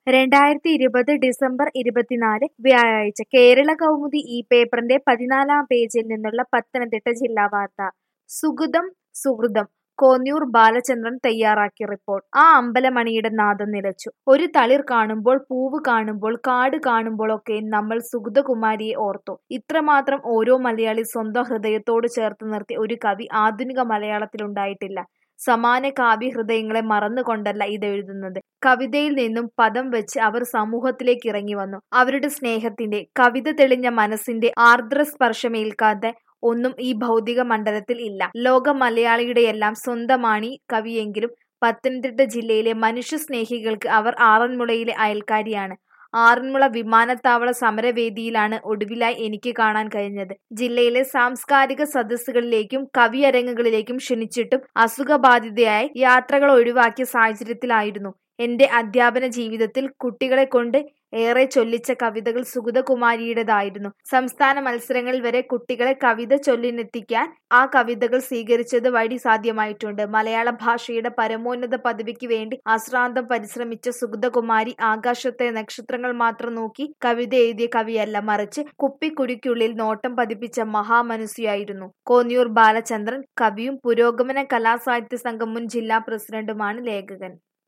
2020 December 24 വ്യാഴാഴ്ച കേരള കൗമുദി ഈ പേപ്പറിന്റെ 14-ാം പേജിൽ നിന്നുള്ള പത്തനംതിട്ട ജില്ലാ വാർത്ത. സുഗതം സുഹൃതം കോന്നിയൂർ ബാലചന്ദ്രൻ തയ്യാറാക്കിയ റിപ്പോർട്ട്. ആ അമ്പലമണിയുടെ നാദം നിലച്ചു. ഒരു തളിർ കാണുമ്പോൾ, പൂവ് കാണുമ്പോൾ, കാട് കാണുമ്പോഴൊക്കെയും നമ്മൾ സുഗതകുമാരിയെ ഓർത്തു. ഇത്രമാത്രം ഓരോ മലയാളി സ്വന്തം ഹൃദയത്തോട് ചേർത്ത് നിർത്തിയ ഒരു കവി ആധുനിക മലയാളത്തിലുണ്ടായിട്ടില്ല. സമാന കാവ്യഹൃദയങ്ങളെ മറന്നുകൊണ്ടല്ല ഇതെഴുതുന്നത്. കവിതയിൽ നിന്നും പദം വെച്ച് അവർ സമൂഹത്തിലേക്ക് ഇറങ്ങി വന്നു. അവരുടെ സ്നേഹത്തിന്റെ, കവിത തെളിഞ്ഞ മനസ്സിന്റെ ആർദ്രസ്പർശമേൽക്കാതെ ഒന്നും ഈ ഭൗതിക മണ്ഡലത്തിൽ ഇല്ല. ലോക മലയാളിയുടെയെല്ലാം സ്വന്തമാണീ കവിയെങ്കിലും പത്തനംതിട്ട ജില്ലയിലെ മനുഷ്യസ്നേഹികൾക്ക് അവർ ആറന്മുളയിലെ അയൽക്കാരിയാണ്. ആറന്മുള വിമാനത്താവള സമരവേദിയിലാണ് ഒടുവിലായി എനിക്ക് കാണാൻ കഴിഞ്ഞത്. ജില്ലയിലെ സാംസ്കാരിക സദസ്സുകളിലേക്കും കവിയരങ്ങുകളിലേക്കും ക്ഷണിച്ചിട്ടും അസുഖബാധിതയായി യാത്രകൾ ഒഴിവാക്കിയ സാഹചര്യത്തിലായിരുന്നു. എന്റെ അധ്യാപന ജീവിതത്തിൽ കുട്ടികളെക്കൊണ്ട് ഏറെ ചൊല്ലിച്ച കവിതകൾ സുഗതകുമാരിയുടേതായിരുന്നു. സംസ്ഥാന മത്സരങ്ങളിൽ വരെ കുട്ടികളെ കവിത ചൊല്ലിനെത്തിക്കാൻ ആ കവിതകൾ സ്വീകരിച്ചത് വഴി സാധ്യമായിട്ടുണ്ട്. മലയാള ഭാഷയുടെ പരമോന്നത പദവിക്ക് വേണ്ടി അശ്രാന്തം പരിശ്രമിച്ച സുഗതകുമാരി ആകാശത്തെ നക്ഷത്രങ്ങൾ മാത്രം നോക്കി കവിത എഴുതിയ കവിയല്ല, മറിച്ച് കുപ്പിക്കുഴിക്കുള്ളിൽ നോട്ടം പതിപ്പിച്ച മഹാമനസ്സുയായിരുന്നു. കോന്നിയൂർ ബാലചന്ദ്രൻ കവിയും പുരോഗമന കലാസാഹിത്യ സംഘം മുൻ ജില്ലാ പ്രസിഡന്റുമാണ് ലേഖകൻ.